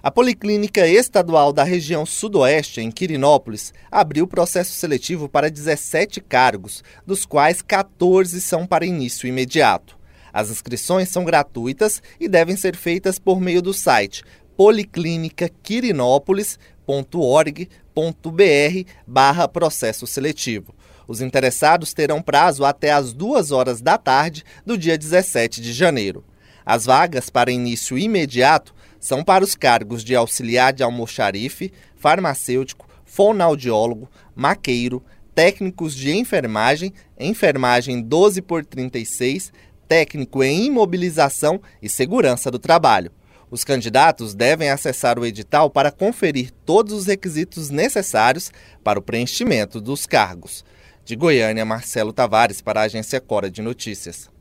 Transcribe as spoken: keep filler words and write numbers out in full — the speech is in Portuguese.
A Policlínica Estadual da região Sudoeste, em Quirinópolis, abriu processo seletivo para dezessete cargos, dos quais quatorze são para início imediato. As inscrições são gratuitas e devem ser feitas por meio do site policlínica quirinópolis ponto org ponto br barra processo seletivo. Os interessados terão prazo até às duas horas da tarde do dia dezessete de janeiro. As vagas para início imediato são para os cargos de auxiliar de almoxarife, farmacêutico, fonoaudiólogo, maqueiro, técnicos de enfermagem, enfermagem doze por trinta e seis, técnico em imobilização e segurança do trabalho. Os candidatos devem acessar o edital para conferir todos os requisitos necessários para o preenchimento dos cargos. De Goiânia, Marcelo Tavares para a Agência Cora de Notícias.